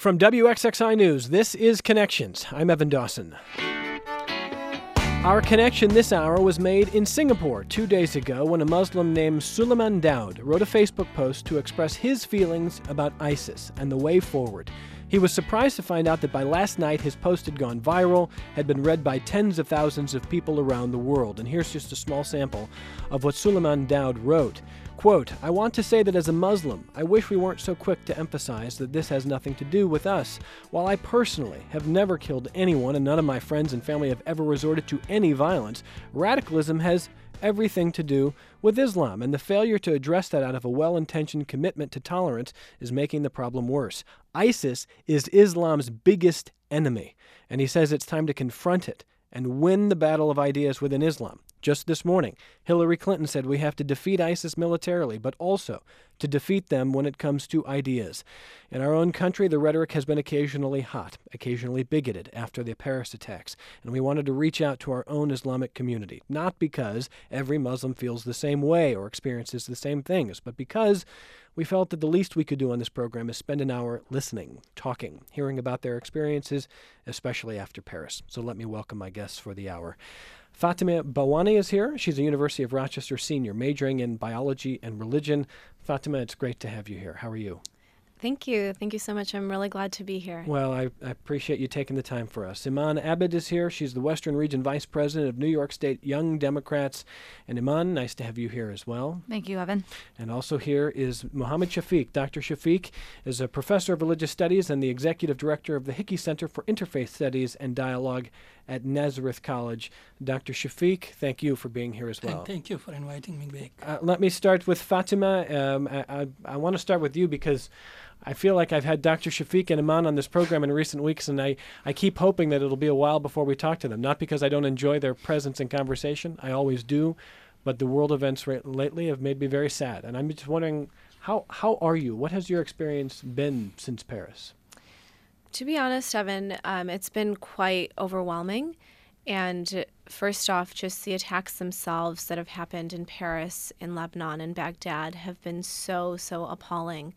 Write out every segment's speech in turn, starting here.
From WXXI News, this is Connections. I'm Evan Dawson. Our connection this hour was made in Singapore 2 days ago when a Muslim named Suleiman Daud wrote a Facebook post to express his feelings about ISIS and the way forward. He was surprised to find out that by last night his post had gone viral, had been read by tens of thousands of people around the world. And here's just a small sample of what Suleiman Daud wrote. Quote, "I want to say that as a Muslim, I wish we weren't so quick to emphasize that this has nothing to do with us. While I personally have never killed anyone and none of my friends and family have ever resorted to any violence, radicalism has everything to do with Islam, and the failure to address that out of a well-intentioned commitment to tolerance is making the problem worse. ISIS is Islam's biggest enemy, and he says it's time to confront it and win the battle of ideas within Islam. Just this morning, Hillary Clinton said we have to defeat ISIS militarily, but also to defeat them when it comes to ideas. In our own country, the rhetoric has been occasionally hot, occasionally bigoted after the Paris attacks, and we wanted to reach out to our own Islamic community, not because every Muslim feels the same way or experiences the same things, but because we felt that the least we could do on this program is spend an hour listening, talking, hearing about their experiences, especially after Paris. So let me welcome my guests for the hour. Fatima Bawani is here. She's a University of Rochester senior, majoring in biology and religion. Fatima, it's great to have you here. How are you? Thank you. Thank you so much. I'm really glad to be here. Well, I appreciate you taking the time for us. Iman Abed is here. She's the Western Region Vice President of New York State Young Democrats. And Iman, nice to have you here as well. Thank you, Evan. And also here is Muhammad Shafiq. Dr. Shafiq is a professor of religious studies and the executive director of the Hickey Center for Interfaith Studies and Dialogue at Nazareth College. Dr. Shafiq, thank you for being here as well. Thank you for inviting me back. Let me start with Fatima. I want to start with you because I feel like I've had Dr. Shafiq and Iman on this program in recent weeks, and I keep hoping that it'll be a while before we talk to them. Not because I don't enjoy their presence and conversation. I always do. But the world events lately have made me very sad. And I'm just wondering, how are you? What has your experience been since Paris? To be honest, Evan, it's been quite overwhelming. And first off, just the attacks themselves that have happened in Paris, in Lebanon, and Baghdad have been so appalling.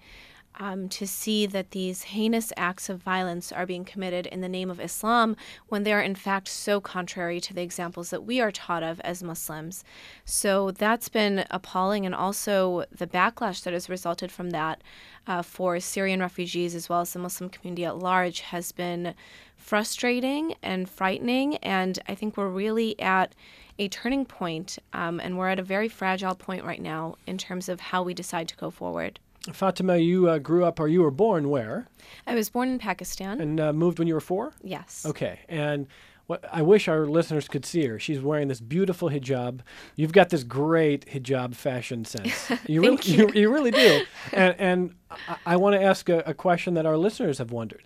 To see that these heinous acts of violence are being committed in the name of Islam when they are in fact so contrary to the examples that we are taught of as Muslims. So that's been appalling, and also the backlash that has resulted from that for Syrian refugees as well as the Muslim community at large has been frustrating and frightening, and I think we're really at a turning point, and we're at a very fragile point right now in terms of how we decide to go forward. Fatima, you grew up, or you were born where? I was born in Pakistan. And moved when you were 4? Yes. Okay. And what I wish our listeners could see her. She's wearing this beautiful hijab. You've got this great hijab fashion sense. You really do. And I want to ask a question that our listeners have wondered.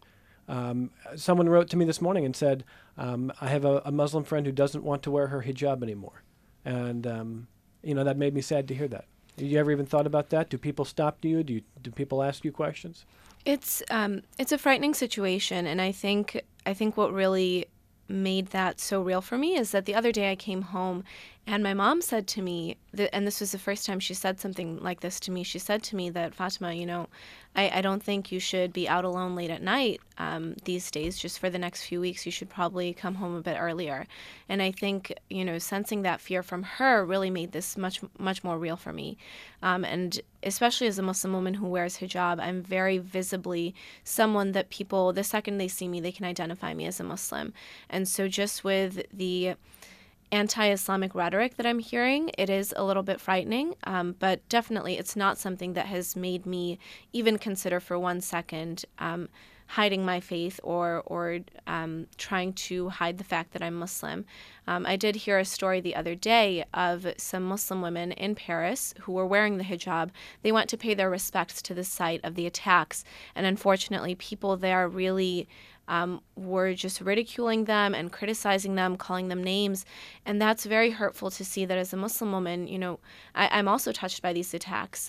Someone wrote to me this morning and said, I have a Muslim friend who doesn't want to wear her hijab anymore. And, that made me sad to hear that. You ever even thought about that? Do people stop you? Do people ask you questions? It's a frightening situation, and I think what really made that so real for me is that the other day I came home and my mom said to me, and this was the first time she said something like this to me, she said to me that, Fatima, I don't think you should be out alone late at night these days. Just for the next few weeks, you should probably come home a bit earlier. And I think, sensing that fear from her really made this much more real for me. And especially as a Muslim woman who wears hijab, I'm very visibly someone that people, the second they see me, they can identify me as a Muslim. And so just with the anti-Islamic rhetoric that I'm hearing, it is a little bit frightening, but definitely it's not something that has made me even consider for 1 second hiding my faith or trying to hide the fact that I'm Muslim. I did hear a story the other day of some Muslim women in Paris who were wearing the hijab. They went to pay their respects to the site of the attacks, and unfortunately people there really were just ridiculing them and criticizing them, calling them names. And that's very hurtful to see that as a Muslim woman, I'm also touched by these attacks.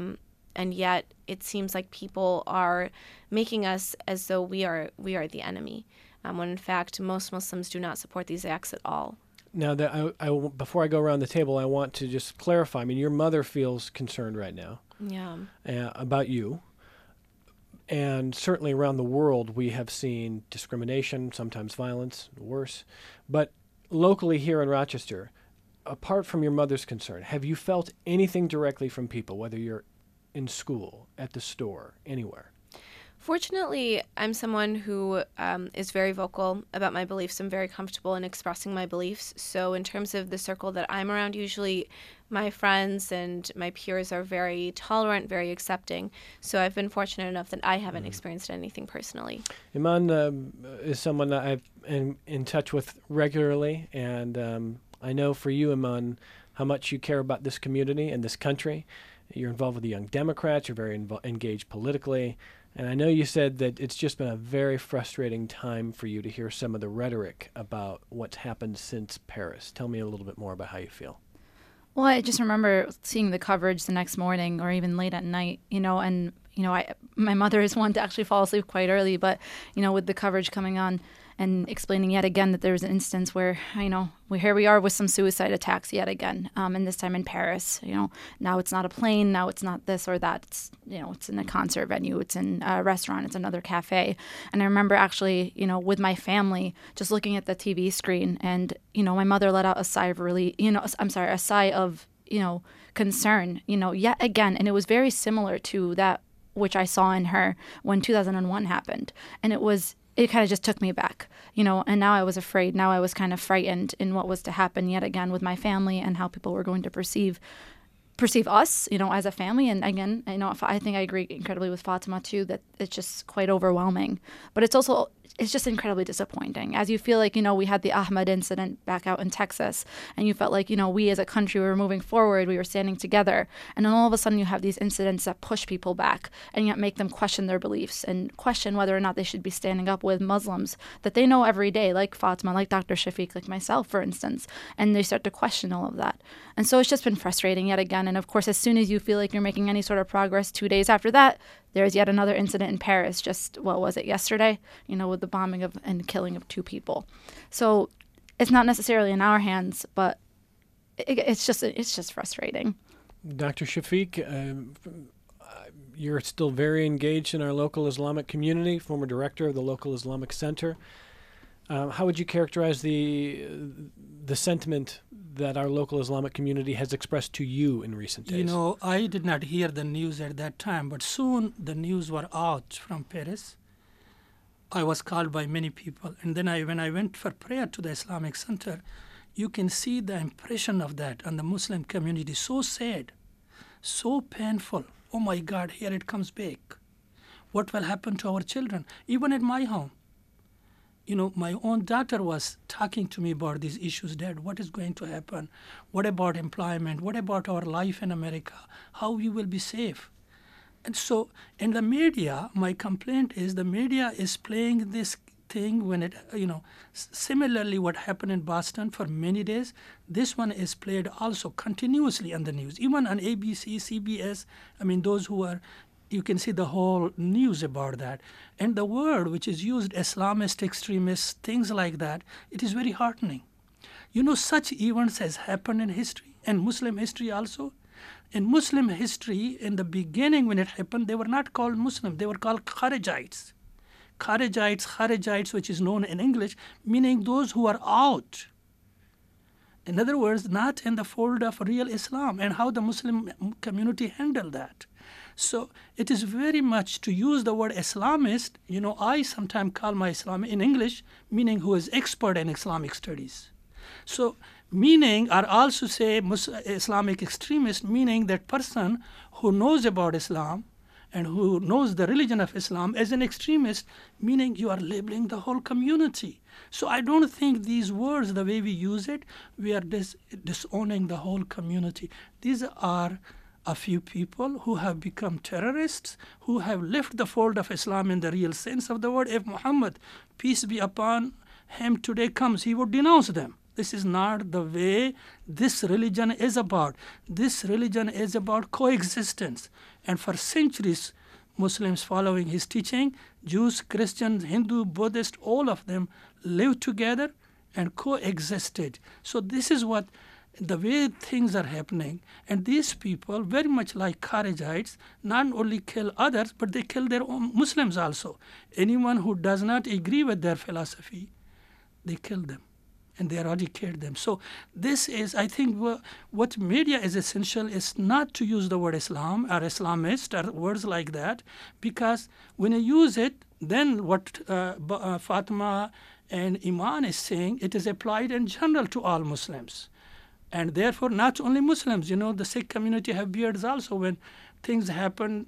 And yet it seems like people are making us as though we are the enemy, when in fact most Muslims do not support these acts at all. Now, before I go around the table, I want to just clarify. I mean, your mother feels concerned right now. Yeah. About you. And certainly around the world, we have seen discrimination, sometimes violence, worse. But locally here in Rochester, apart from your mother's concern, have you felt anything directly from people, whether you're in school, at the store, anywhere? Fortunately, I'm someone who is very vocal about my beliefs. I'm very comfortable in expressing my beliefs. So in terms of the circle that I'm around, usually my friends and my peers are very tolerant, very accepting. So I've been fortunate enough that I haven't experienced anything personally. Iman is someone that I've been in touch with regularly, and I know for you, Iman, how much you care about this community and this country. You're involved with the Young Democrats. You're very engaged politically. And I know you said that it's just been a very frustrating time for you to hear some of the rhetoric about what's happened since Paris. Tell me a little bit more about how you feel. Well, I just remember seeing the coverage the next morning or even late at night, and, my mother is one to actually fall asleep quite early, but, with the coverage coming on and explaining yet again that there was an instance where, here we are with some suicide attacks yet again, and this time in Paris. Now it's not a plane, now it's not this or that. It's, it's in a concert venue, it's in a restaurant, it's another cafe. And I remember actually, with my family, just looking at the TV screen, and, my mother let out a sigh of a sigh of, concern, yet again. And it was very similar to that which I saw in her when 2001 happened. And it kind of just took me back, and now I was afraid. Now I was kind of frightened in what was to happen yet again with my family and how people were going to perceive us, as a family. And again, I think I agree incredibly with Fatima too, that it's just quite overwhelming, but it's just incredibly disappointing. As you feel like, we had the Ahmed incident back out in Texas, and you felt like, we as a country were moving forward, we were standing together, and then all of a sudden you have these incidents that push people back and yet make them question their beliefs and question whether or not they should be standing up with Muslims that they know every day, like Fatima, like Dr. Shafiq, like myself, for instance, and they start to question all of that. And so it's just been frustrating yet again. And of course, as soon as you feel like you're making any sort of progress, 2 days after that, there's yet another incident in Paris, just, what was it, yesterday, with the bombing and killing of 2 people. So it's not necessarily in our hands, but it's just frustrating. Dr. Shafiq, you're still very engaged in our local Islamic community, former director of the local Islamic Center. How would you characterize the sentiment that our local Islamic community has expressed to you in recent days? I did not hear the news at that time, but soon the news were out from Paris. I was called by many people. And then when I went for prayer to the Islamic Center, you can see the impression of that on the Muslim community. So sad, so painful. Oh my God, here it comes back. What will happen to our children? Even at my home. My own daughter was talking to me about these issues. Dad, what is going to happen? What about employment? What about our life in America? How we will be safe? And so in the media, my complaint is the media is playing this thing when it, similarly what happened in Boston for many days, this one is played also continuously on the news, even on ABC, CBS. Those who are, you can see the whole news about that. And the word which is used, Islamist, extremists, things like that, it is very heartening. Such events has happened in history, and Muslim history also. In Muslim history, in the beginning when it happened, they were not called Muslim, they were called Kharijites. Kharijites, which is known in English, meaning those who are out. In other words, not in the fold of real Islam, and how the Muslim community handled that. So it is very much to use the word Islamist. I sometimes call my Islam in English, meaning who is expert in Islamic studies. So meaning, or also say Islamic extremist, meaning that person who knows about Islam and who knows the religion of Islam as an extremist, meaning you are labeling the whole community. So I don't think these words, the way we use it, we are disowning the whole community. These are a few people who have become terrorists, who have left the fold of Islam in the real sense of the word. If Muhammad, peace be upon him, today comes, he would denounce them. This is not the way this religion is about. This religion is about coexistence. And for centuries, Muslims following his teaching, Jews, Christians, Hindu, Buddhist, all of them lived together and coexisted. So this is what the way things are happening. And these people, very much like Kharijites, not only kill others, but they kill their own Muslims also. Anyone who does not agree with their philosophy, they kill them and they eradicate them. So this is, I think, what media is essential is not to use the word Islam or Islamist or words like that, because when you use it, then what Fatima and Iman is saying, it is applied in general to all Muslims. And therefore, not only Muslims, the Sikh community have beards also. When things happened,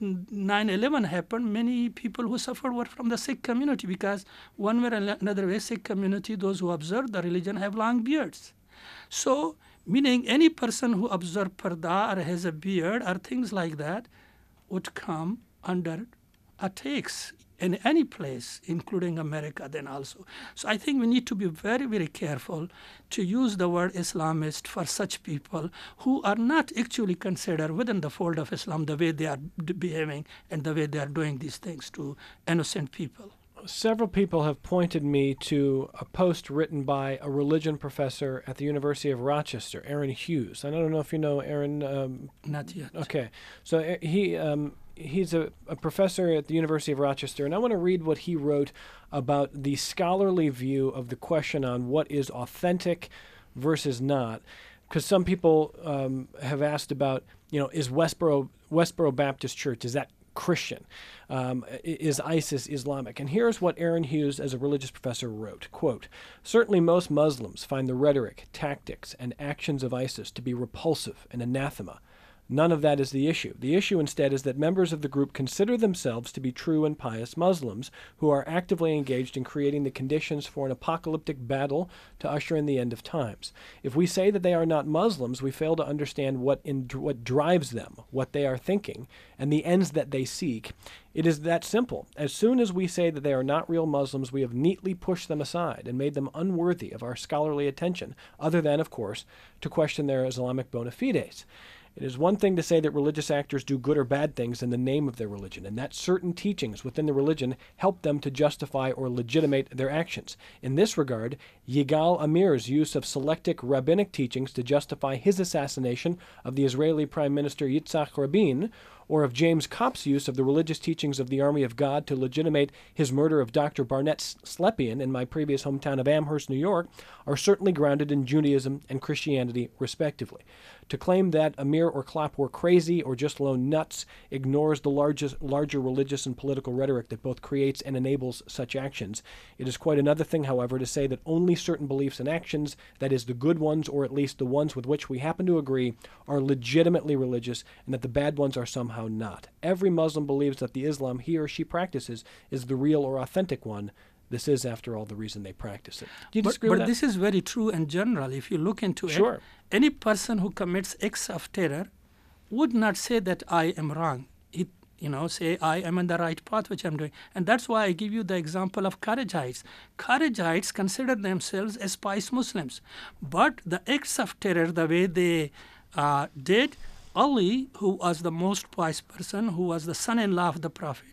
9/11 happened, many people who suffered were from the Sikh community, because one way or another way, Sikh community, those who observe the religion, have long beards. So, meaning any person who observes parda or has a beard or things like that would come under attacks in any place, including America then also. So I think we need to be very, very careful to use the word Islamist for such people who are not actually considered within the fold of Islam the way they are behaving and the way they are doing these things to innocent people. Several people have pointed me to a post written by a religion professor at the University of Rochester, Aaron Hughes. I don't know if you know Aaron. Not yet. Okay. So he's a professor at the University of Rochester, and I want to read what he wrote about the scholarly view of the question on what is authentic versus not. Because some people have asked about, is Westboro Baptist Church, is that Christian? Is ISIS Islamic? And here's what Aaron Hughes, as a religious professor, wrote, quote, "Certainly most Muslims find the rhetoric, tactics, and actions of ISIS to be repulsive and anathema. None of that is the issue. The issue instead is that members of the group consider themselves to be true and pious Muslims who are actively engaged in creating the conditions for an apocalyptic battle to usher in the end of times. If we say that they are not Muslims, we fail to understand what drives them, what they are thinking, and the ends that they seek. It is that simple. As soon as we say that they are not real Muslims, we have neatly pushed them aside and made them unworthy of our scholarly attention, other than, of course, to question their Islamic bona fides. It is one thing to say that religious actors do good or bad things in the name of their religion, and that certain teachings within the religion help them to justify or legitimate their actions. In this regard, Yigal Amir's use of selectic rabbinic teachings to justify his assassination of the Israeli Prime Minister Yitzhak Rabin, or of James Kopp's use of the religious teachings of the Army of God to legitimate his murder of Dr. Barnett Slepian in my previous hometown of Amherst, New York, are certainly grounded in Judaism and Christianity, respectively. To claim that Amir or Klopp were crazy or just lone nuts ignores the larger religious and political rhetoric that both creates and enables such actions. It is quite another thing, however, to say that only certain beliefs and actions, that is, the good ones, or at least the ones with which we happen to agree, are legitimately religious, and that the bad ones are somehow not. Every Muslim believes that the Islam he or she practices is the real or authentic one. This is, after all, the reason they practice it. Do you disagree with that? But this is very true in general. If you look into it, any person who commits acts of terror would not say that I am wrong. It, say I am on the right path, which I'm doing. And that's why I give you the example of Kharijites. Kharijites consider themselves as pious Muslims. But the acts of terror, the way they did, Ali, who was the most pious person, who was the son-in-law of the Prophet,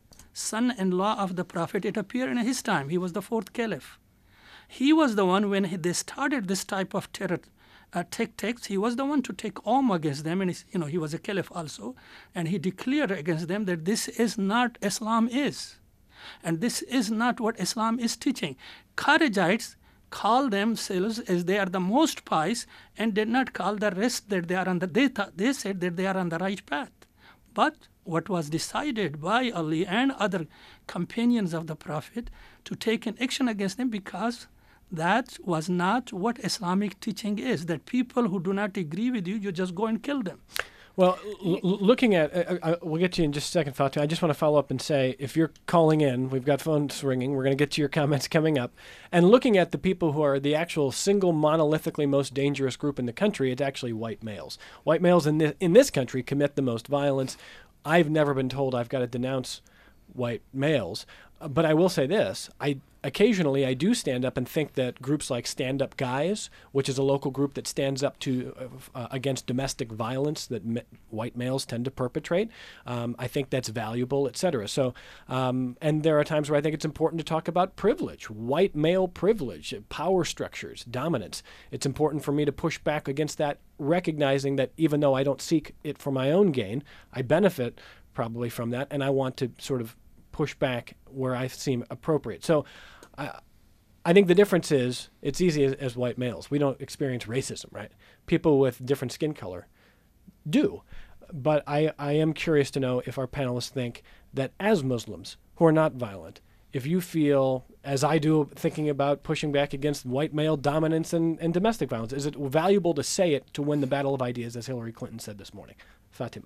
it appeared in his time. He was the fourth caliph. He was the one, when they started this type of terror tactics, he was the one to take arm against them, and he was a caliph also, and he declared against them that this is not Islam is, and this is not what Islam is teaching. Kharijites call themselves as they are the most pious, and did not call the rest that they are on they said that they are on the right path. But what was decided by Ali and other companions of the Prophet to take an action against them, because that was not what Islamic teaching is, that people who do not agree with you, you just go and kill them. Well, looking at, we'll get to you in just a second, Fatima. I just want to follow up and say, if you're calling in, we've got phones ringing. We're going to get to your comments coming up. And looking at the people who are the actual single monolithically most dangerous group in the country, it's actually white males. White males in this country commit the most violence. I've never been told I've got to denounce white males. But I will say this: occasionally I do stand up and think that groups like Stand Up Guys, which is a local group that stands up to against domestic violence that white males tend to perpetrate, I think that's valuable, et cetera. So, and there are times where I think it's important to talk about privilege, white male privilege, power structures, dominance. It's important for me to push back against that, recognizing that even though I don't seek it for my own gain, I benefit probably from that, and I want to sort of push back where I seem appropriate. So I think the difference is it's easy as white males. We don't experience racism, right? People with different skin color do. But I am curious to know if our panelists think that as Muslims who are not violent, if you feel, as I do, thinking about pushing back against white male dominance and domestic violence, is it valuable to say it to win the battle of ideas, as Hillary Clinton said this morning? Fatima.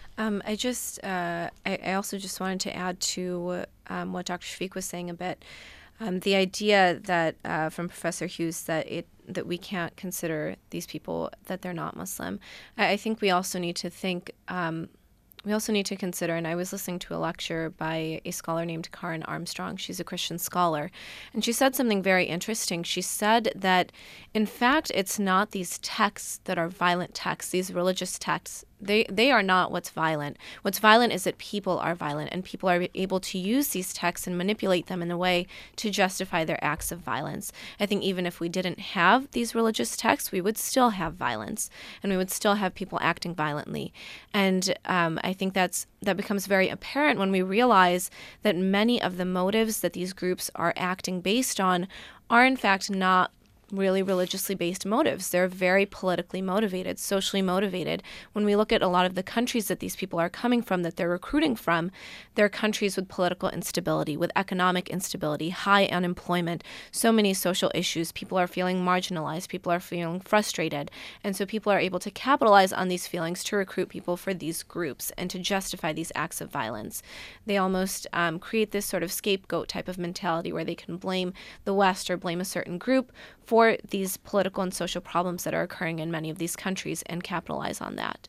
I also just wanted to add to what Dr. Shafiq was saying a bit. The idea that from Professor Hughes that we can't consider these people that they're not Muslim. I think we also need to think. We also need to consider, and I was listening to a lecture by a scholar named Karen Armstrong. She's a Christian scholar, and she said something very interesting. She said that, in fact, it's not these texts that are violent texts, these religious texts. They are not what's violent. What's violent is that people are violent, and people are able to use these texts and manipulate them in a way to justify their acts of violence. I think even if we didn't have these religious texts, we would still have violence, and we would still have people acting violently. And I think that becomes very apparent when we realize that many of the motives that these groups are acting based on are in fact not really religiously based motives. They're very politically motivated, socially motivated. When we look at a lot of the countries that these people are coming from, that they're recruiting from, they're countries with political instability, with economic instability, high unemployment, so many social issues. People are feeling marginalized. People are feeling frustrated. And so people are able to capitalize on these feelings to recruit people for these groups and to justify these acts of violence. They almost create this sort of scapegoat type of mentality where they can blame the West or blame a certain group for these political and social problems that are occurring in many of these countries and capitalize on that.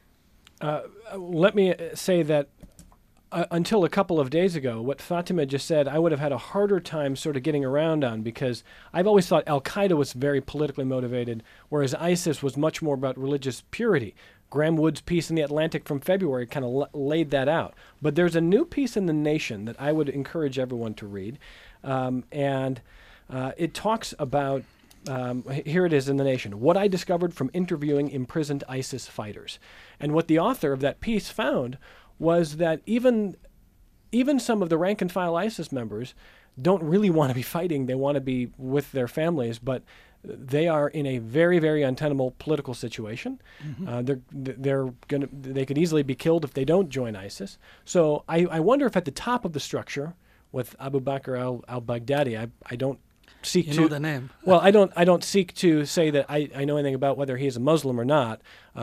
Let me say that until a couple of days ago, what Fatima just said, I would have had a harder time sort of getting around on, because I've always thought Al-Qaeda was very politically motivated, whereas ISIS was much more about religious purity. Graham Wood's piece in The Atlantic from February kind of laid that out. But there's a new piece in The Nation that I would encourage everyone to read, and it talks about, here it is in The Nation, what I discovered from interviewing imprisoned ISIS fighters. And what the author of that piece found was that even some of the rank and file ISIS members don't really want to be fighting. They want to be with their families, but they are in a very, very untenable political situation. Mm-hmm. They could easily be killed if they don't join ISIS. So I wonder if at the top of the structure with Abu Bakr al-Baghdadi, I don't seek to know the name. Well, I don't seek to say that I know anything about whether he is a Muslim or not.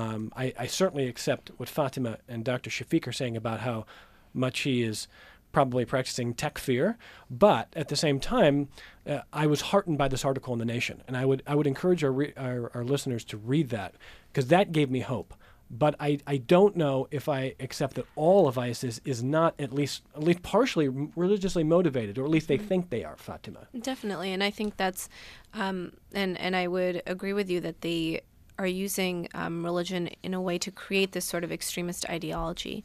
I certainly accept what Fatima and Dr. Shafiq are saying about how much he is probably practicing takfir, but at the same time, I was heartened by this article in The Nation, and I would encourage our listeners to read that, because that gave me hope. But I don't know if I accept that all of ISIS is not at least partially religiously motivated, or at least they think they are, Fatima. Definitely, and I think that's, and I would agree with you that they are using religion in a way to create this sort of extremist ideology.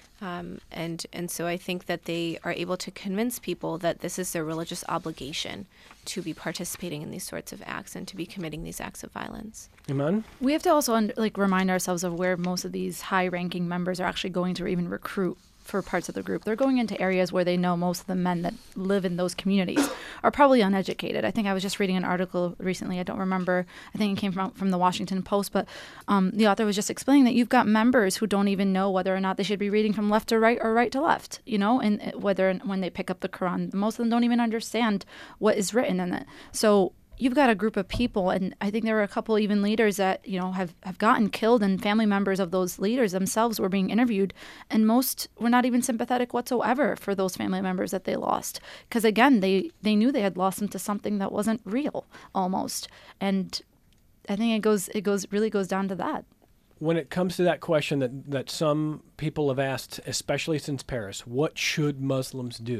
And so I think that they are able to convince people that this is their religious obligation to be participating in these sorts of acts and to be committing these acts of violence. Iman? We have to also remind ourselves of where most of these high-ranking members are actually going to even recruit for parts of the group. They're going into areas where they know most of the men that live in those communities are probably uneducated. I think I was just reading an article recently. I don't remember. I think it came from the Washington Post, but the author was just explaining that you've got members who don't even know whether or not they should be reading from left to right or right to left, and when they pick up the Quran, most of them don't even understand what is written in it. So you've got a group of people, and I think there were a couple even leaders that, have gotten killed, and family members of those leaders themselves were being interviewed, and most were not even sympathetic whatsoever for those family members that they lost. Because again, they knew they had lost them to something that wasn't real, almost. And I think it really goes down to that. When it comes to that question that some people have asked, especially since Paris, what should Muslims do?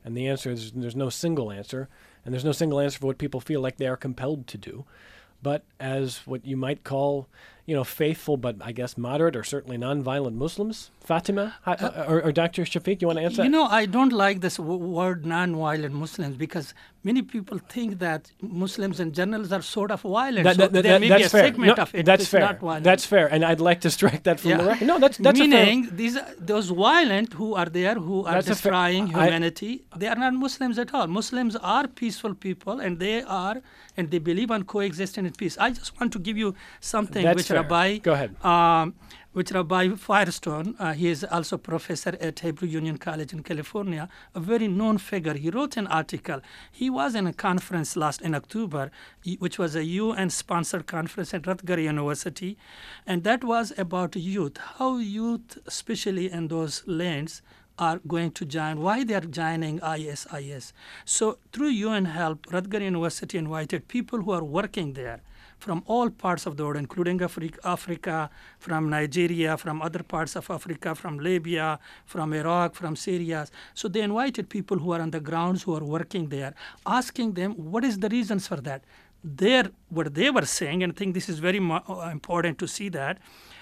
And the answer is there's no single answer, and there's no single answer for what people feel like they are compelled to do. But as what you might call, faithful but I guess moderate or certainly nonviolent Muslims, Fatima or Dr. Shafiq, you want to answer? I don't like this word nonviolent Muslims because many people think that Muslims in general are sort of violent. There may be a segment of it that's which fair. is not violent. That's fair, and I'd like to strike that from the record. No, that's meaning those violent who are there who are destroying humanity. They are not Muslims at all. Muslims are peaceful people, and they believe on coexisting in peace. I just want to give you something which Rabbi. Go ahead. Which Rabbi Firestone, he is also professor at Hebrew Union College in California, a very known figure. He wrote an article. He was in a conference in October, which was a UN-sponsored conference at Rutgers University, and that was about youth, how youth, especially in those lands, are going to join, why they are joining ISIS. So through UN help, Rutgers University invited people who are working there from all parts of the world, including Africa, from Nigeria, from other parts of Africa, from Libya, from Iraq, from Syria. So they invited people who are on the grounds, who are working there, asking them what is the reasons for that. What they were saying, and I think this is very important to see that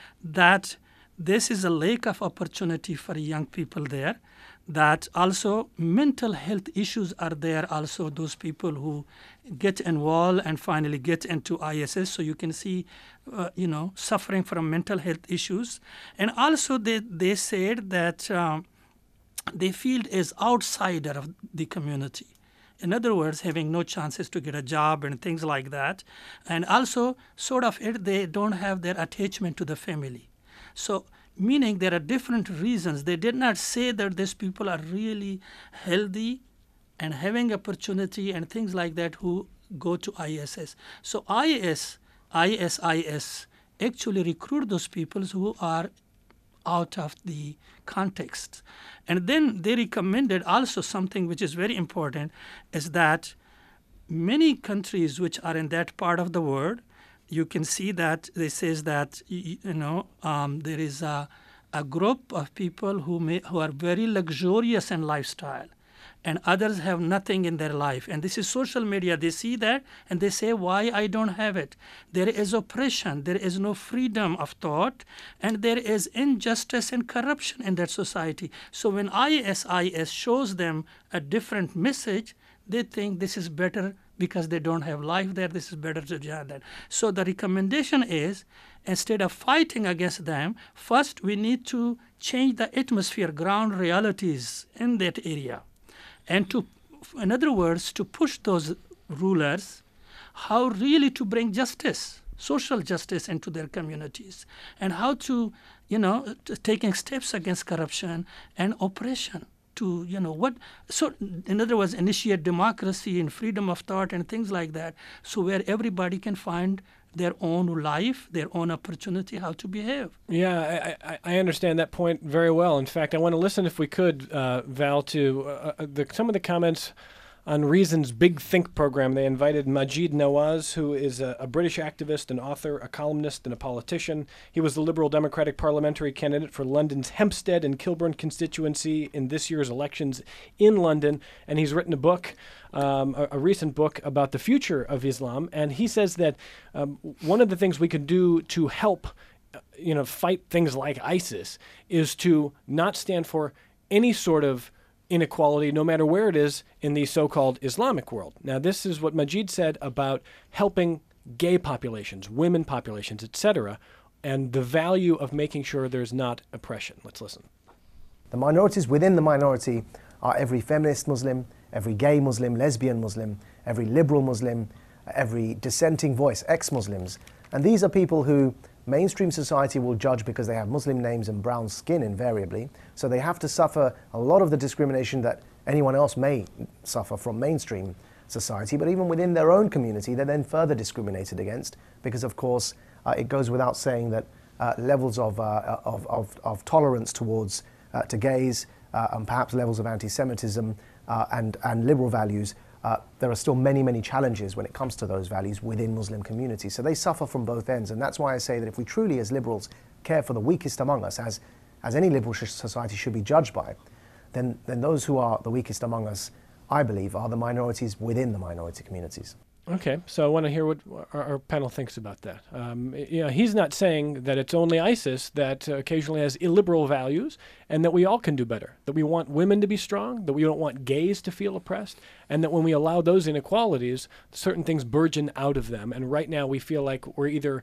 this is a lack of opportunity for young people there, that also mental health issues are there, also those people who get involved and finally get into ISIS. So you can see, suffering from mental health issues. And also they said that they feel as outsider of the community. In other words, having no chances to get a job and things like that. And also they don't have their attachment to the family. So meaning there are different reasons. They did not say that these people are really healthy and having opportunity and things like that who go to ISIS. So ISIS actually recruit those people who are out of the context. And then they recommended also something which is very important, is that many countries which are in that part of the world, you can see that they says that there is a group of people who are very luxurious in lifestyle, and others have nothing in their life. And this is social media. They see that and they say, why I don't have it? There is oppression. There is no freedom of thought, and there is injustice and corruption in that society. So when ISIS shows them a different message, they think this is better because they don't have life there. This is better to join that. So the recommendation is, instead of fighting against them, first we need to change the atmosphere, ground realities in that area. And in other words, to push those rulers how really to bring justice, social justice into their communities, and how to, taking steps against corruption and oppression. So in other words, initiate democracy and freedom of thought and things like that, so where everybody can find their own life, their own opportunity, how to behave. Yeah, I understand that point very well. In fact, I want to listen, if we could, Val, to some of the comments on Reason's Big Think program. They invited Maajid Nawaz, who is a British activist, an author, a columnist, and a politician. He was the Liberal Democratic parliamentary candidate for London's Hempstead and Kilburn constituency in this year's elections in London, and he's written a book, a recent book about the future of Islam. And he says that one of the things we can do to help, fight things like ISIS is to not stand for any sort of inequality, no matter where it is in the so-called Islamic world. Now, this is what Maajid said about helping gay populations, women populations, etc., and the value of making sure there's not oppression. Let's listen. The minorities within the minority are every feminist Muslim, every gay Muslim, lesbian Muslim, every liberal Muslim, every dissenting voice, ex-Muslims. And these are people who mainstream society will judge because they have Muslim names and brown skin invariably, so they have to suffer a lot of the discrimination that anyone else may suffer from mainstream society. But even within their own community, they're then further discriminated against because, of course, it goes without saying that levels of tolerance towards to gays and perhaps levels of anti-Semitism and liberal values, there are still many, many challenges when it comes to those values within Muslim communities. So they suffer from both ends, and that's why I say that if we truly, as liberals, care for the weakest among us, as any liberal society should be judged by, then those who are the weakest among us, I believe, are the minorities within the minority communities. Okay, so I want to hear what our panel thinks about that. He's not saying that it's only ISIS that occasionally has illiberal values and that we all can do better, that we want women to be strong, that we don't want gays to feel oppressed, and that when we allow those inequalities, certain things burgeon out of them. And right now we feel like we're either...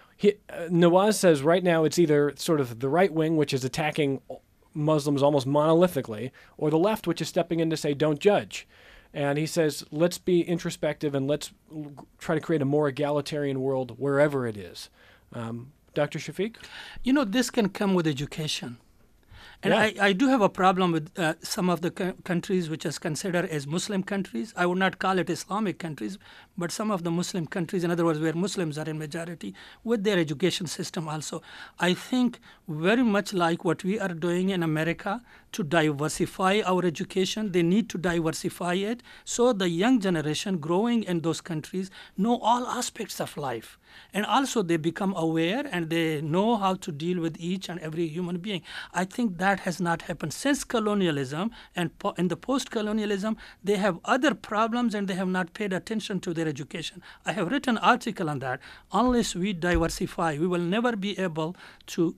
Nawaz says right now it's either sort of the right wing, which is attacking Muslims almost monolithically, or the left, which is stepping in to say, don't judge. And he says, let's be introspective and let's try to create a more egalitarian world wherever it is. Dr. Shafiq? You know, this can come with education. And Yeah. I do have a problem with some of the countries which is considered as Muslim countries. I would not call it Islamic countries, but some of the Muslim countries, in other words, where Muslims are in majority, with their education system also. I think very much like what we are doing in America to diversify our education, they need to diversify it so the young generation growing in those countries know all aspects of life. And also they become aware and they know how to deal with each and every human being. I think that has not happened since colonialism, and in the post-colonialism, they have other problems and they have not paid attention to their education. I have written an article on that. Unless we diversify, we will never be able to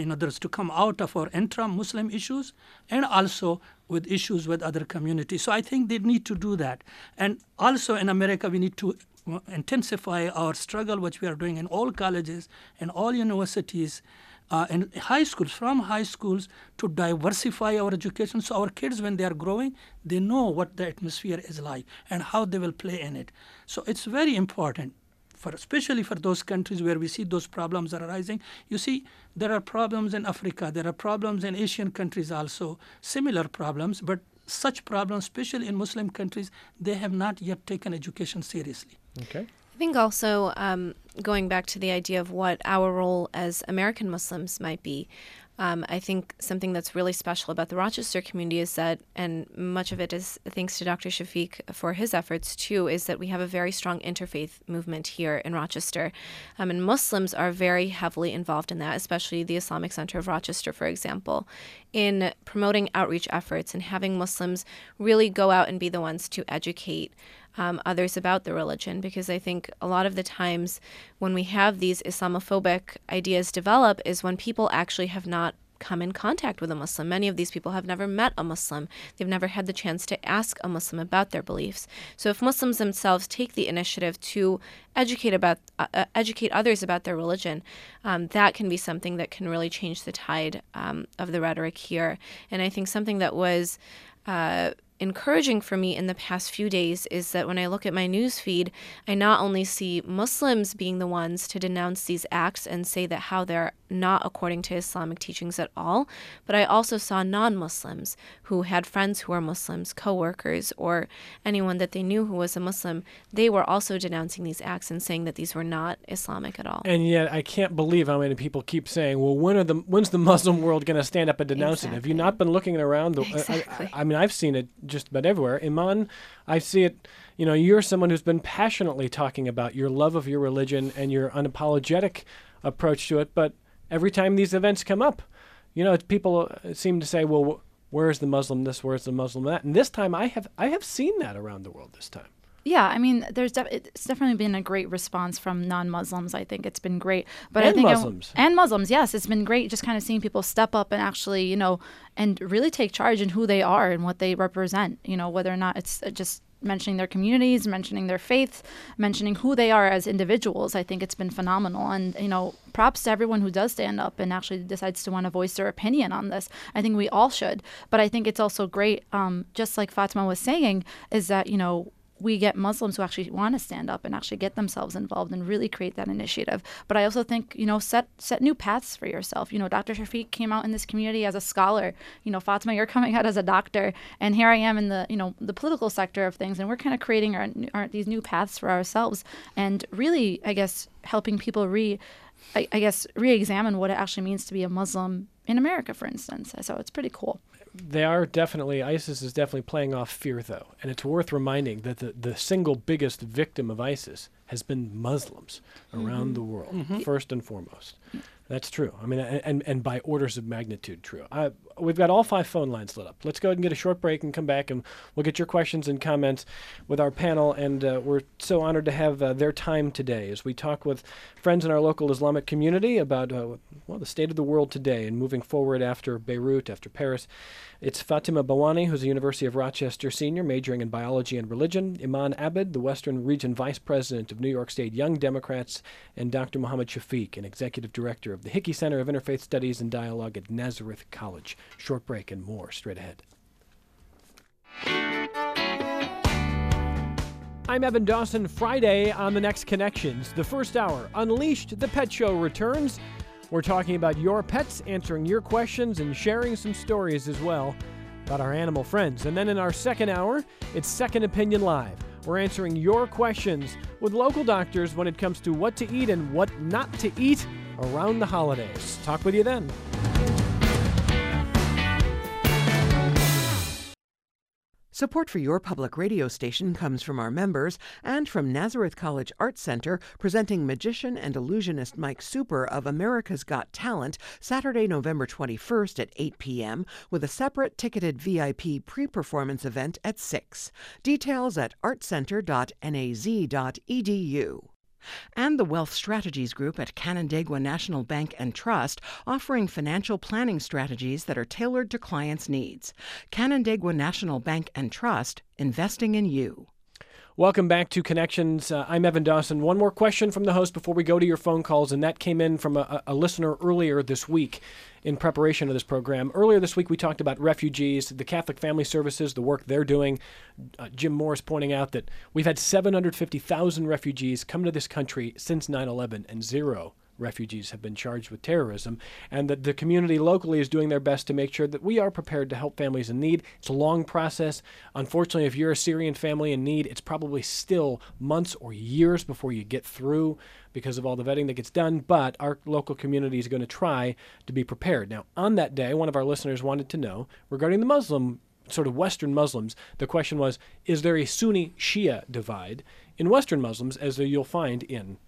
to come out of our intra-Muslim issues and also with issues with other communities. So I think they need to do that. And also in America, we need to intensify our struggle, which we are doing in all colleges and all universities and high schools, from high schools to diversify our education so our kids, when they are growing, they know what the atmosphere is like and how they will play in it. So it's very important, especially for those countries where we see those problems are arising. You see, there are problems in Africa, there are problems in Asian countries also, similar problems, but such problems, especially in Muslim countries, they have not yet taken education seriously. Okay. I think also going back to the idea of what our role as American Muslims might be, I think something that's really special about the Rochester community is that, and much of it is thanks to Dr. Shafiq for his efforts too, is that we have a very strong interfaith movement here in Rochester. And Muslims are very heavily involved in that, especially the Islamic Center of Rochester, for example, in promoting outreach efforts and having Muslims really go out and be the ones to educate others about the religion, because I think a lot of the times when we have these Islamophobic ideas develop is when people actually have not come in contact with a Muslim. Many of these people have never met a Muslim. They've never had the chance to ask a Muslim about their beliefs. So if Muslims themselves take the initiative to educate others about their religion, that can be something that can really change the tide of the rhetoric here. And I think something that was encouraging for me in the past few days is that when I look at my news feed, I not only see Muslims being the ones to denounce these acts and say that how they're not according to Islamic teachings at all, but I also saw non-Muslims who had friends who were Muslims, co-workers, or anyone that they knew who was a Muslim. They were also denouncing these acts and saying that these were not Islamic at all. And yet I can't believe how many people keep saying, well, when's the Muslim world going to stand up and denounce it? Have you not been looking around? Exactly. I mean, I've seen it just about everywhere. Iman, I see it, you're someone who's been passionately talking about your love of your religion and your unapologetic approach to it, but every time these events come up, people seem to say, well, where's the Muslim this, where's the Muslim that? And this time I have seen that around the world this time. Yeah, I mean, it's definitely been a great response from non-Muslims. I think it's been great. But and I think Muslims. And Muslims, yes. It's been great just kind of seeing people step up and actually, and really take charge in who they are and what they represent, whether or not it's just mentioning their communities, mentioning their faith, mentioning who they are as individuals. I think it's been phenomenal. And, props to everyone who does stand up and actually decides to want to voice their opinion on this. I think we all should. But I think it's also great, just like Fatima was saying, is that, we get Muslims who actually want to stand up and actually get themselves involved and really create that initiative. But I also think, set new paths for yourself. Dr. Shafiq came out in this community as a scholar. Fatima, you're coming out as a doctor. And here I am in the, the political sector of things. And we're kind of creating these new paths for ourselves and really, I guess, helping people re-examine what it actually means to be a Muslim in America, for instance. So it's pretty cool. ISIS is definitely playing off fear, though. And it's worth reminding that the single biggest victim of ISIS has been Muslims around the world, first and foremost. That's true. I mean, and by orders of magnitude true. We've got all 5 phone lines lit up. Let's go ahead and get a short break and come back, and we'll get your questions and comments with our panel. And we're so honored to have their time today as we talk with friends in our local Islamic community about the state of the world today and moving forward after Beirut, after Paris. It's Fatima Bawani, who's a University of Rochester senior, majoring in biology and religion, Iman Abed, the Western Region Vice President of New York State Young Democrats, and Dr. Muhammad Shafiq, an Executive Director of the Hickey Center of Interfaith Studies and Dialogue at Nazareth College. Short break and more straight ahead. I'm Evan Dawson. Friday on The Next Connections. The first hour, Unleashed, the Pet Show returns. We're talking about your pets, answering your questions, and sharing some stories as well about our animal friends. And then in our second hour, it's Second Opinion Live. We're answering your questions with local doctors when it comes to what to eat and what not to eat around the holidays. Talk with you then. Support for your public radio station comes from our members and from Nazareth College Art Center, presenting magician and illusionist Mike Super of America's Got Talent Saturday, November 21st at 8 p.m. with a separate ticketed VIP pre-performance event at 6. Details at artcenter.naz.edu. And the Wealth Strategies Group at Canandaigua National Bank and Trust, offering financial planning strategies that are tailored to clients' needs. Canandaigua National Bank and Trust, investing in you. Welcome back to Connections. I'm Evan Dawson. One more question from the host before we go to your phone calls, and that came in from a listener earlier this week in preparation of this program. Earlier this week, we talked about refugees, the Catholic Family Services, the work they're doing. Jim Morris pointing out that we've had 750,000 refugees come to this country since 9/11, and 0 refugees have been charged with terrorism, and that the community locally is doing their best to make sure that we are prepared to help families in need. It's a long process. Unfortunately, if you're a Syrian family in need, it's probably still months or years before you get through because of all the vetting that gets done, but our local community is going to try to be prepared. Now, on that day, one of our listeners wanted to know, regarding the Muslim, sort of Western Muslims, the question was, is there a Sunni-Shia divide in Western Muslims, as you'll find in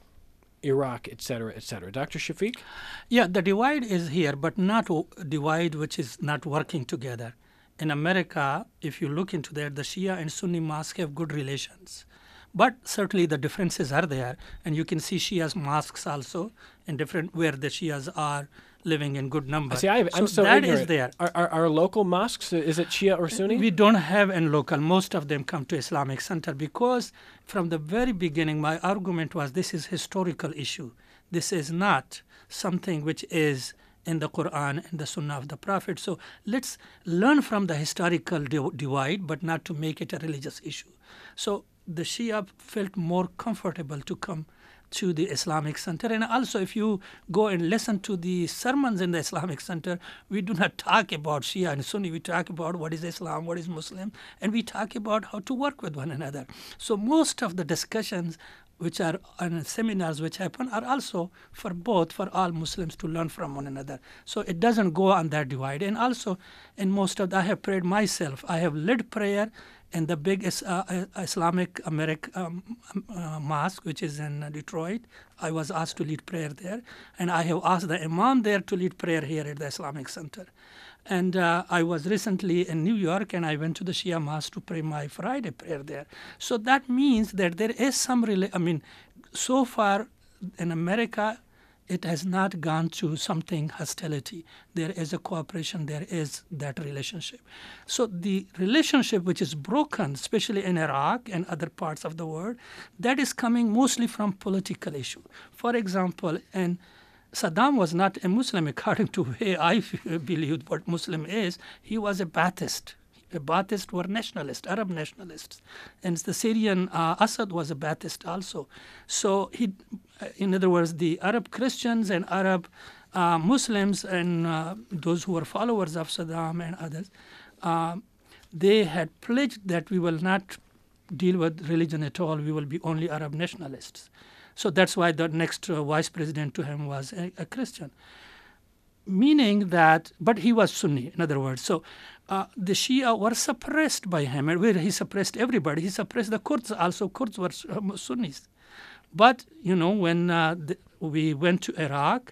Iraq, etc., etc. Dr. Shafiq? Yeah, the divide is here, but not divide which is not working together. In America, if you look into there, the Shia and Sunni mosques have good relations. But certainly the differences are there, and you can see Shia's mosques also in different, where the Shias are living in good numbers. See, I'm so that ignorant. is there. Our local mosques, is it Shia or Sunni? We don't have any local. Most of them come to Islamic Center because from the very beginning, my argument was this is historical issue. This is not something which is in the Quran and the Sunnah of the Prophet. So let's learn from the historical divide, but not to make it a religious issue. So the Shia felt more comfortable to come to the Islamic Center. And also, if you go and listen to the sermons in the Islamic Center, we do not talk about Shia and Sunni. We talk about what is Islam, what is Muslim, and we talk about how to work with one another. So most of the discussions which are on seminars which happen are also for all Muslims to learn from one another. So it doesn't go on that divide. And also, in most of I have prayed myself. I have led prayer in the big Islamic American mosque, which is in Detroit. I was asked to lead prayer there. And I have asked the imam there to lead prayer here at the Islamic Center. And I was recently in New York, and I went to the Shia mosque to pray my Friday prayer there. So that means that there is some, so far in America, it has not gone to something hostility. There is a cooperation, there is that relationship. So the relationship which is broken, especially in Iraq and other parts of the world, that is coming mostly from political issue. For example, and Saddam was not a Muslim according to the way I believed what Muslim is. He was a Ba'athist. Ba'athists were nationalists, Arab nationalists. And the Syrian Assad was a Ba'athist also. So he, in other words, the Arab Christians and Arab Muslims and those who were followers of Saddam and others, they had pledged that we will not deal with religion at all. We will be only Arab nationalists. So that's why the next vice president to him was a Christian. Meaning that, but he was Sunni, in other words. So the Shia were suppressed by him, and where he suppressed everybody. He suppressed the Kurds also. Kurds were Sunnis. But, when we went to Iraq,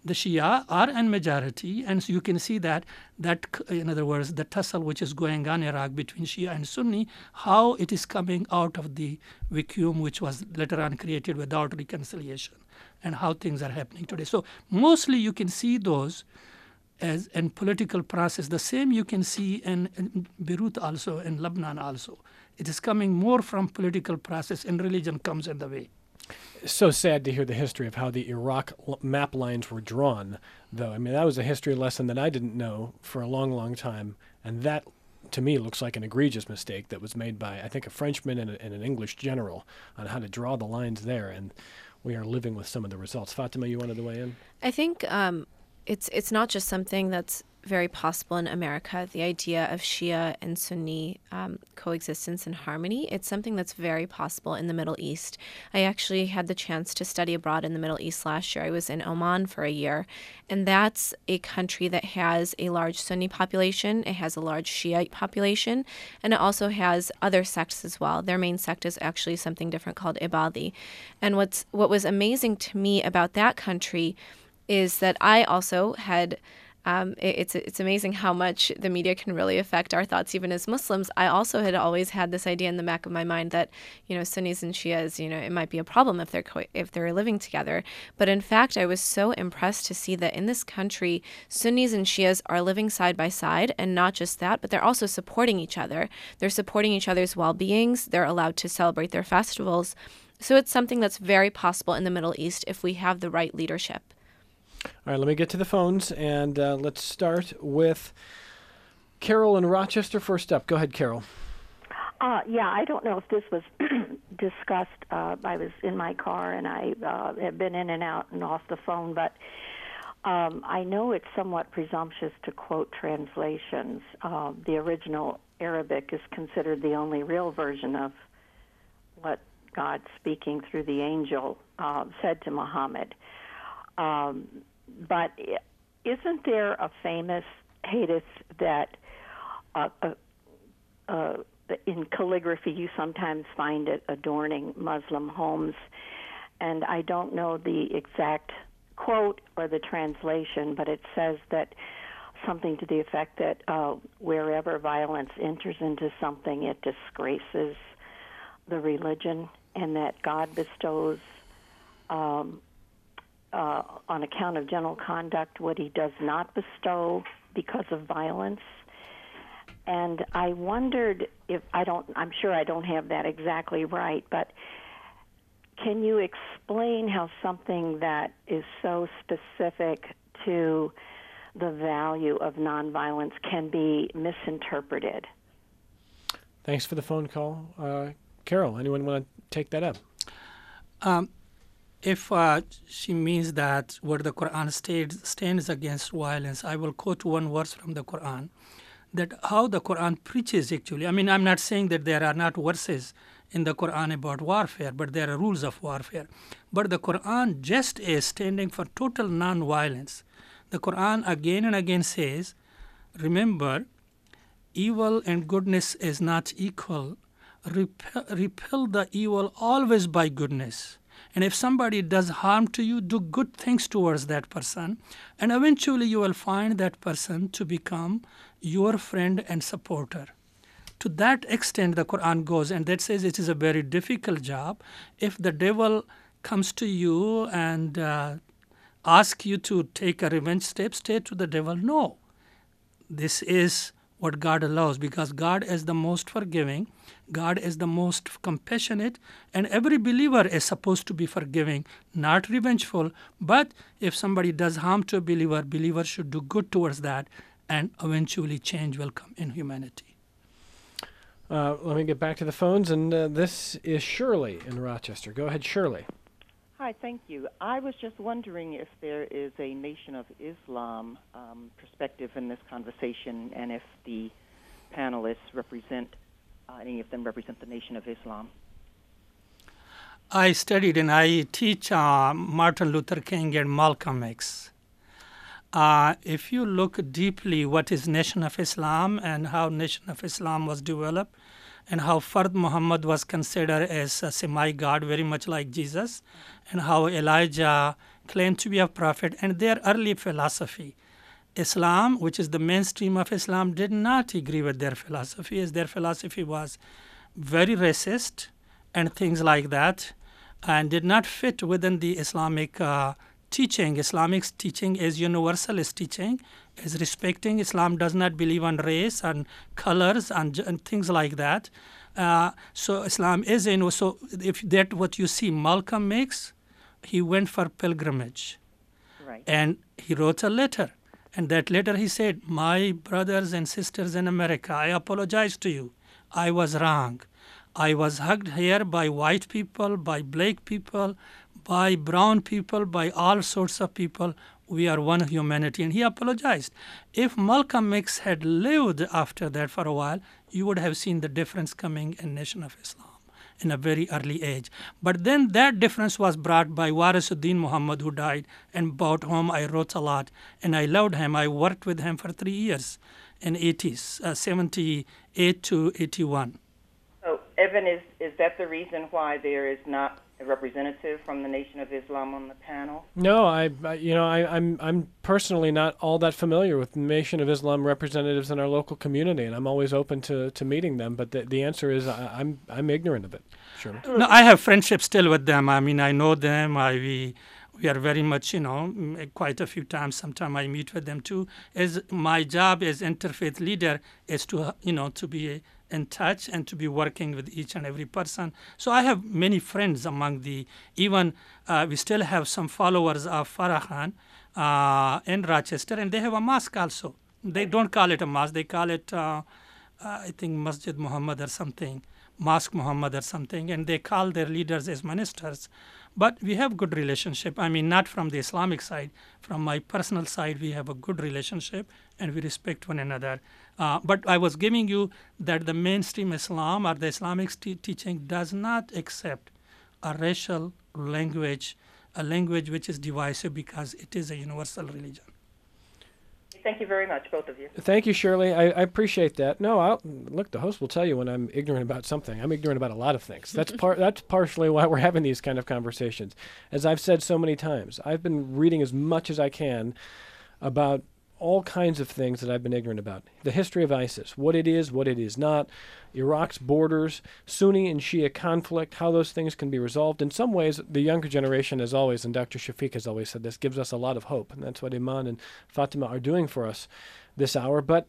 The Shia are in majority, and so you can see that, in other words, the tussle which is going on in Iraq between Shia and Sunni, how it is coming out of the vacuum which was later on created without reconciliation, and how things are happening today. So mostly you can see those as in political process. The same you can see in Beirut also, in Lebanon also. It is coming more from political process, and religion comes in the way. So sad to hear the history of how the Iraq map lines were drawn, though. I mean, that was a history lesson that I didn't know for a long, long time. And that, to me, looks like an egregious mistake that was made by, I think, a Frenchman and an English general on how to draw the lines there. And we are living with some of the results. Fatima, you wanted to weigh in? I think it's not just something that's very possible in America, the idea of Shia and Sunni coexistence and harmony. It's something that's very possible in the Middle East. I actually had the chance to study abroad in the Middle East last year. I was in Oman for a year, and that's a country that has a large Sunni population, it has a large Shiite population, and it also has other sects as well. Their main sect is actually something different called Ibadi. And what was amazing to me about that country is that I also had it's amazing how much the media can really affect our thoughts even as Muslims. I also had always had this idea in the back of my mind that, Sunnis and Shias, it might be a problem if they're living together. But in fact, I was so impressed to see that in this country, Sunnis and Shias are living side by side, and not just that, but they're also supporting each other. They're supporting each other's well-beings. They're allowed to celebrate their festivals. So it's something that's very possible in the Middle East if we have the right leadership. All right, let me get to the phones, and let's start with Carol in Rochester first up. Go ahead, Carol. Yeah, I don't know if this was discussed. I was in my car, and I have been in and out and off the phone, but I know it's somewhat presumptuous to quote translations. The original Arabic is considered the only real version of what God, speaking through the angel, said to Muhammad. But isn't there a famous hadith that in calligraphy you sometimes find it adorning Muslim homes? And I don't know the exact quote or the translation, but it says that something to the effect that wherever violence enters into something, it disgraces the religion, and that God bestows on account of general conduct what he does not bestow because of violence. And I wondered if I'm sure I don't have that exactly right, but can you explain how something that is so specific to the value of nonviolence can be misinterpreted? Thanks for the phone call. Carol, anyone want to take that up? If she means that where the Quran stands against violence, I will quote one verse from the Quran, that how the Quran preaches actually. I mean, I'm not saying that there are not verses in the Quran about warfare, but there are rules of warfare. But the Quran just is standing for total non-violence. The Quran again and again says, remember, evil and goodness is not equal. Repel the evil always by goodness. And if somebody does harm to you, do good things towards that person. And eventually you will find that person to become your friend and supporter. To that extent, the Quran goes, and that says it is a very difficult job. If the devil comes to you and asks you to take a revenge step, say to the devil, no. This is what God allows, because God is the most forgiving, God is the most compassionate, and every believer is supposed to be forgiving, not revengeful. But if somebody does harm to a believer, believers should do good towards that, and eventually change will come in humanity. Let me get back to the phones, and this is Shirley in Rochester. Go ahead, Shirley. Hi, thank you. I was just wondering if there is a Nation of Islam perspective in this conversation, and if the panelists any of them represent the Nation of Islam. I studied and I teach Martin Luther King and Malcolm X. If you look deeply what is Nation of Islam and how Nation of Islam was developed, and how Fard Muhammad was considered as a semi-god, very much like Jesus, and how Elijah claimed to be a prophet, and their early philosophy. Islam, which is the mainstream of Islam, did not agree with their philosophy, as their philosophy was very racist and things like that, and did not fit within the Islamic teaching. Islamic teaching is universalist teaching, is respecting. Islam does not believe on race and colors and things like that. So Islam is so if that what you see Malcolm makes, he went for pilgrimage, Right. and he wrote a letter. And that letter he said, "My brothers and sisters in America, I apologize to you. I was wrong. I was hugged here by white people, by black people, by brown people, by all sorts of people. We are one humanity." And he apologized. If Malcolm X had lived after that for a while, you would have seen the difference coming in Nation of Islam in a very early age. But then that difference was brought by Warisuddin Muhammad, who died, and about whom I wrote a lot. And I loved him. I worked with him for 3 years in 80s, 78 to 81. So, Evan, is that the reason why there is not a representative from the Nation of Islam on the panel? No, I'm personally not all that familiar with Nation of Islam representatives in our local community, and I'm always open to meeting them. But the answer is I'm ignorant of it. Sure. No, I have friendship still with them. I mean, I know them. We are very much, quite a few times. Sometimes I meet with them too. As my job as interfaith leader is to, to be in touch and to be working with each and every person. So I have many friends among even we still have some followers of Farah Khan in Rochester, and they have a mosque also. They don't call it a mosque. They call it, I think, Masjid Muhammad or something, Mosque Muhammad or something, and they call their leaders as ministers. But we have good relationship. I mean, not from the Islamic side. From my personal side, we have a good relationship and we respect one another. But I was giving you that the mainstream Islam or the Islamic teaching does not accept a racial language, a language which is divisive, because it is a universal religion. Thank you very much, both of you. Thank you, Shirley. I appreciate that. No, look, the host will tell you when I'm ignorant about something. I'm ignorant about a lot of things. That's partially why we're having these kind of conversations. As I've said so many times, I've been reading as much as I can about all kinds of things that I've been ignorant about. The history of ISIS, what it is not, Iraq's borders, Sunni and Shia conflict, how those things can be resolved. In some ways, the younger generation, as always, and Dr. Shafiq has always said this, gives us a lot of hope. And that's what Iman and Fatima are doing for us this hour. But,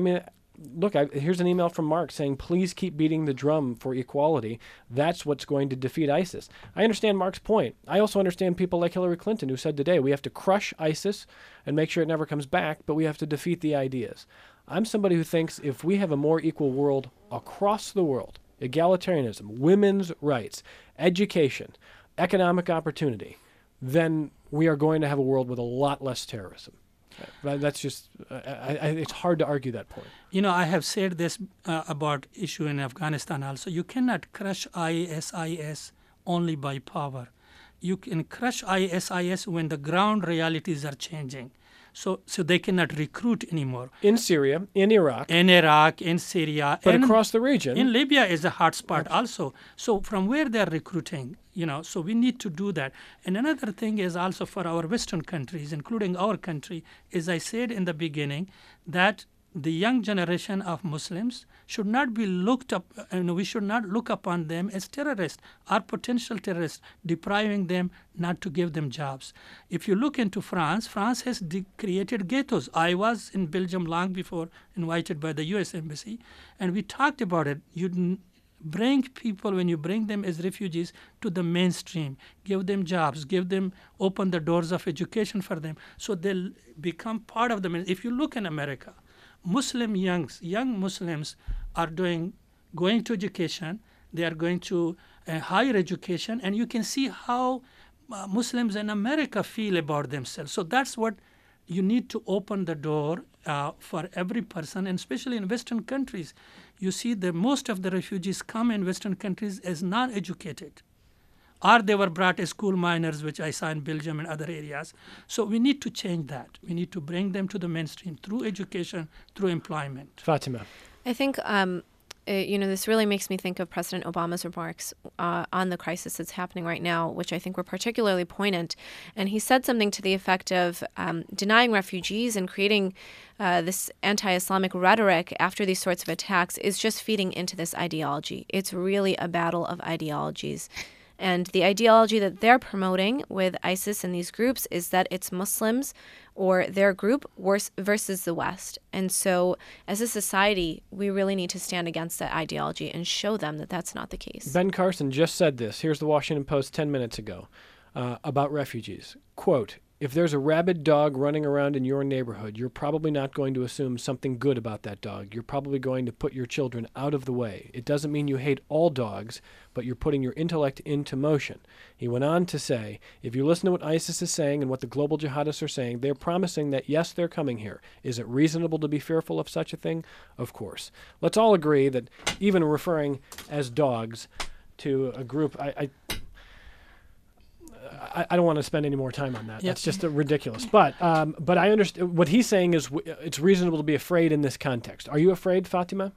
look, here's an email from Mark saying, please keep beating the drum for equality. That's what's going to defeat ISIS. I understand Mark's point. I also understand people like Hillary Clinton, who said today, we have to crush ISIS and make sure it never comes back, but we have to defeat the ideas. I'm somebody who thinks if we have a more equal world across the world, egalitarianism, women's rights, education, economic opportunity, then we are going to have a world with a lot less terrorism. That's just, it's hard to argue that point. I have said this about issue in Afghanistan also. You cannot crush ISIS only by power. You can crush ISIS when the ground realities are changing. So they cannot recruit anymore. In Syria, in Iraq. In Syria. But across the region. In Libya is a hot spot also. So from where they're recruiting, so we need to do that. And another thing is also for our Western countries, including our country, as I said in the beginning, that the young generation of Muslims should not be looked up, we should not look upon them as terrorists or potential terrorists, depriving them, not to give them jobs. If you look into France has created ghettos. I was in Belgium long before, invited by the U.S. Embassy, and we talked about it. You bring people, when you bring them as refugees, to the mainstream, give them jobs, open the doors of education for them, so they'll become part of the mainstream. If you look in America, young Muslims are going to education, they are going to higher education, and you can see how Muslims in America feel about themselves. So that's what you need to open the door for every person, and especially in Western countries. You see that most of the refugees come in Western countries as non-educated, or they were brought as coal miners, which I saw in Belgium and other areas. So we need to change that. We need to bring them to the mainstream through education, through employment. Fatima. I think this really makes me think of President Obama's remarks on the crisis that's happening right now, which I think were particularly poignant. And he said something to the effect of denying refugees and creating this anti-Islamic rhetoric after these sorts of attacks is just feeding into this ideology. It's really a battle of ideologies. And the ideology that they're promoting with ISIS and these groups is that it's Muslims or their group versus the West. And so as a society, we really need to stand against that ideology and show them that that's not the case. Ben Carson just said this. Here's the Washington Post 10 minutes ago about refugees. Quote, "If there's a rabid dog running around in your neighborhood, you're probably not going to assume something good about that dog. You're probably going to put your children out of the way. It doesn't mean you hate all dogs, but you're putting your intellect into motion." He went on to say, if you listen to what ISIS is saying and what the global jihadists are saying, they're promising that, yes, they're coming here. Is it reasonable to be fearful of such a thing? Of course. Let's all agree that even referring as dogs to a group, I don't want to spend any more time on that. Yep. That's just ridiculous. But I understand what he's saying is it's reasonable to be afraid in this context. Are you afraid, Fatima?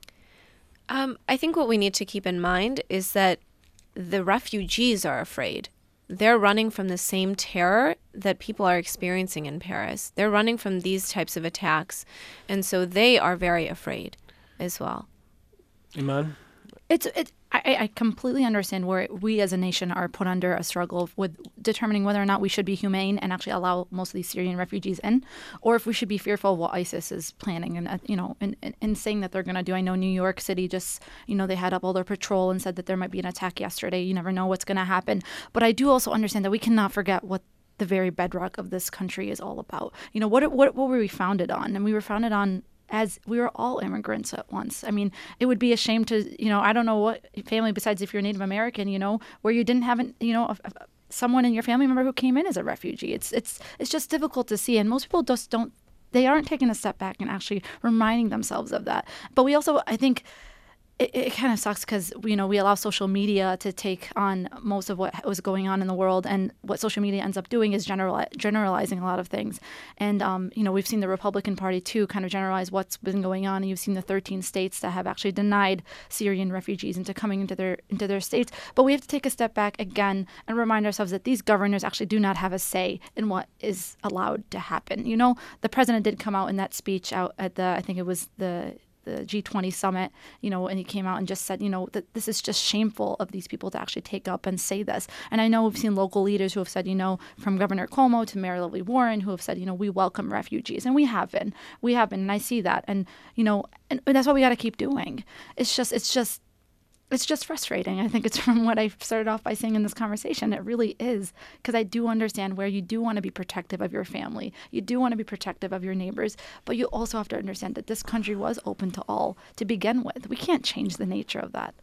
I think what we need to keep in mind is that the refugees are afraid. They're running from the same terror that people are experiencing in Paris. They're running from these types of attacks. And so they are very afraid as well. Iman? I completely understand where we as a nation are put under a struggle with determining whether or not we should be humane and actually allow most of these Syrian refugees in, or if we should be fearful of what ISIS is planning and saying that they're going to do. I know New York City just, they had up all their patrol and said that there might be an attack yesterday. You never know what's going to happen. But I do also understand that we cannot forget what the very bedrock of this country is all about. What were we founded on? And we were founded on as we were all immigrants at once. I mean, it would be a shame to, I don't know what family besides if you're Native American, where you didn't have, someone in your family member who came in as a refugee. It's just difficult to see. And most people just they aren't taking a step back and actually reminding themselves of that. But we also, I think, it kind of sucks because, we allow social media to take on most of what was going on in the world. And what social media ends up doing is generalizing a lot of things. And, we've seen the Republican Party, too, kind of generalize what's been going on. And you've seen the 13 states that have actually denied Syrian refugees into coming into their states. But we have to take a step back again and remind ourselves that these governors actually do not have a say in what is allowed to happen. The president did come out in that speech out at I think it was the G20 summit, and he came out and just said, that this is just shameful of these people to actually take up and say this. And I know we've seen local leaders who have said, from Governor Cuomo to Mayor Lily Warren, who have said, we welcome refugees. And we have been, and I see that. And, and that's what we got to keep doing. It's just frustrating. I think it's from what I started off by saying in this conversation. It really is, because I do understand where you do want to be protective of your family. You do want to be protective of your neighbors, but you also have to understand that this country was open to all to begin with. We can't change the nature of that.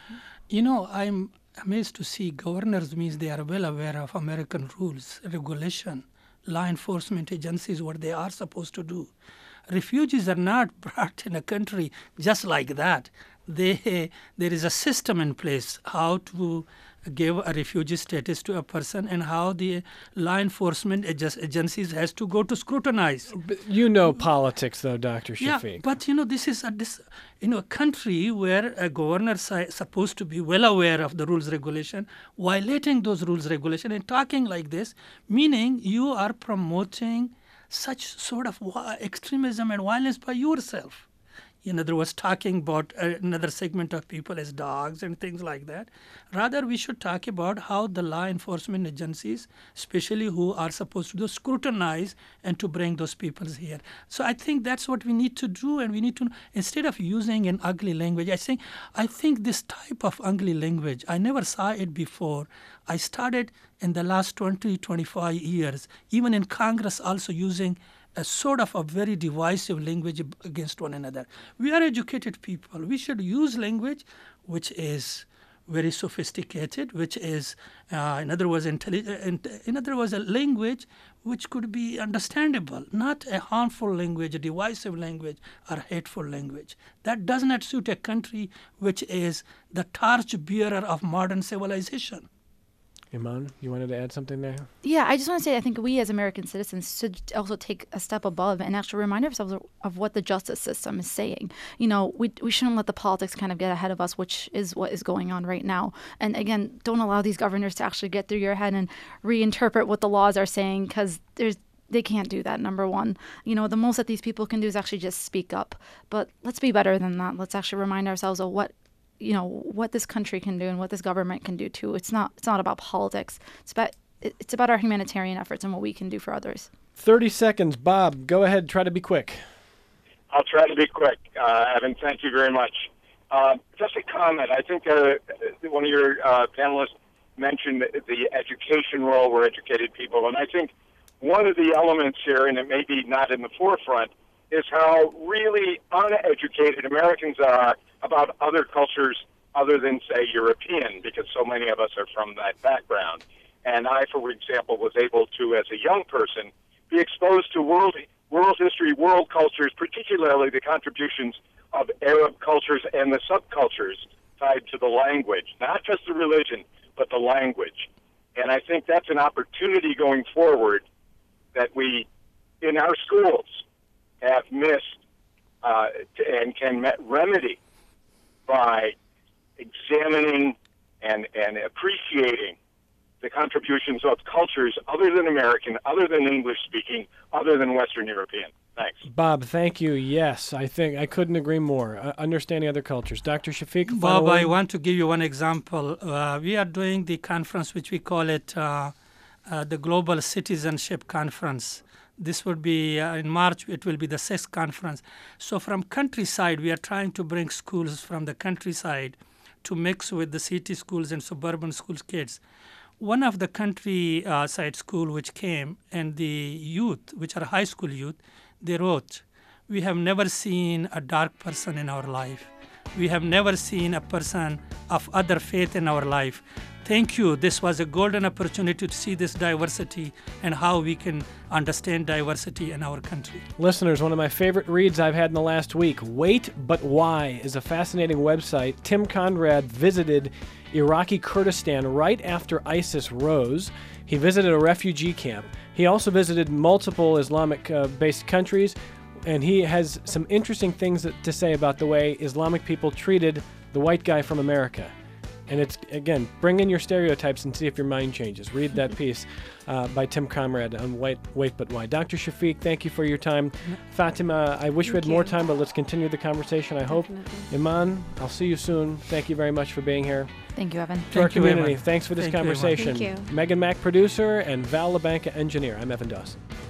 I'm amazed to see governors means they are well aware of American rules, regulation, law enforcement agencies, what they are supposed to do. Refugees are not brought in a country just like that. There is a system in place how to give a refugee status to a person and how the law enforcement agencies has to go to scrutinize. But politics, though, Dr. Shafiq. Yeah, but this is a country where a governor is supposed to be well aware of the rules regulation, violating those rules regulation and talking like this, meaning you are promoting such sort of extremism and violence by yourself. In other words, talking about another segment of people as dogs and things like that. Rather, we should talk about how the law enforcement agencies, especially who are supposed to scrutinize and to bring those people here. So I think that's what we need to do, and we need to, instead of using an ugly language, I think this type of ugly language, I never saw it before. I started in the last 20, 25 years, even in Congress also using a sort of a very divisive language against one another. We are educated people. We should use language which is very sophisticated, which is, in other words, intelligent. In other words, a language which could be understandable, not a harmful language, a divisive language, or hateful language. That does not suit a country which is the torch bearer of modern civilization. Iman, you wanted to add something there? Yeah, I just want to say I think we as American citizens should also take a step above and actually remind ourselves of what the justice system is saying. You know, we shouldn't let the politics kind of get ahead of us, which is what is going on right now. And again, don't allow these governors to actually get through your head and reinterpret what the laws are saying, because they can't do that, number one. You know, the most that these people can do is actually just speak up. But let's be better than that. Let's actually remind ourselves of what this country can do and what this government can do too. It's not about politics. It's about our humanitarian efforts and what we can do for others. 30 seconds. Bob, go ahead. Try to be quick. I'll try to be quick. Evan, thank you very much. Just a comment. I think one of your panelists mentioned the education role. We're educated people. And I think one of the elements here, and it may be not in the forefront, is how really uneducated Americans are about other cultures other than, say, European, because so many of us are from that background. And I, for example, was able to, as a young person, be exposed to world history, world cultures, particularly the contributions of Arab cultures and the subcultures tied to the language, not just the religion, but the language. And I think that's an opportunity going forward that we, in our schools, have missed and can remedy by examining and appreciating the contributions of cultures other than American, other than English-speaking, other than Western European. Thanks. Bob, thank you. Yes, I think I couldn't agree more. Understanding other cultures. Dr. Shafiq? Bob, I want to give you one example. We are doing the conference, which we call it the Global Citizenship Conference. This would be in March. It will be the 6th conference. So from countryside, we are trying to bring schools from the countryside to mix with the city schools and suburban schools kids. One of the countryside school which came, and the youth, which are high school youth, they wrote, "We have never seen a dark person in our life. We have never seen a person of other faith in our life. Thank you. This was a golden opportunity to see this diversity and how we can understand diversity in our country." Listeners, one of my favorite reads I've had in the last week, Wait But Why, is a fascinating website. Tim Conrad visited Iraqi Kurdistan right after ISIS rose. He visited a refugee camp. He also visited multiple Islamic-based countries, and he has some interesting things to say about the way Islamic people treated the white guy from America. And it's, again, bring in your stereotypes and see if your mind changes. Read that piece by Tim Conrad on Wait But Why. Dr. Shafiq, thank you for your time. Fatima, I wish we had more time, but let's continue the conversation, I hope. Iman, I'll see you soon. Thank you very much for being here. Thank you, Evan. To our community, thanks for this conversation. Thank you. Megan Mack, producer, and Val LaBanca, engineer. I'm Evan Dawson.